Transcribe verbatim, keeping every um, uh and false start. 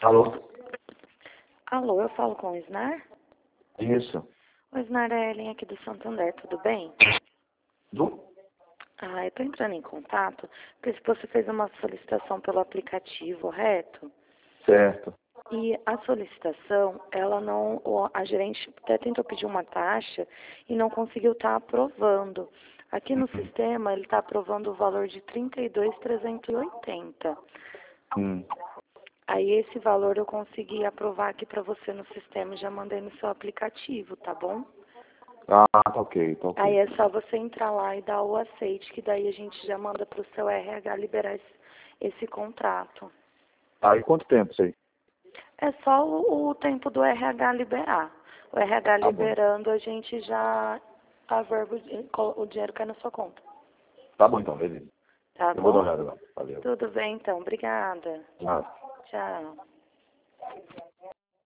Alô? Alô, eu falo com o Isnar? Isso. O Isnar é a Ellen aqui do Santander, tudo bem? Do? Ah, eu tô entrando em contato porque você fez uma solicitação pelo aplicativo, correto? Certo. E a solicitação, ela não, o- a gerente até tentou pedir uma taxa e não conseguiu estar aprovando. Aqui no sistema, ele está aprovando o valor de trinta e dois mil trezentos e oitenta. Hum. Aí esse valor eu consegui aprovar aqui para você no sistema e já mandei no seu aplicativo, tá bom? Ah, tá ok, tá ok. Aí é só você entrar lá e dar o aceite, que daí a gente já manda para o seu R H liberar esse, esse contrato. Aí quanto tempo isso aí? É só o, o tempo do R H liberar. O R H Tá bom. liberando, a gente já averba o, di- o dinheiro cai na sua conta. Tá bom então, beleza. Tá Eu vou dar bom? uma olhada agora. Valeu. Tudo bem então, obrigada. Nada. Tchau.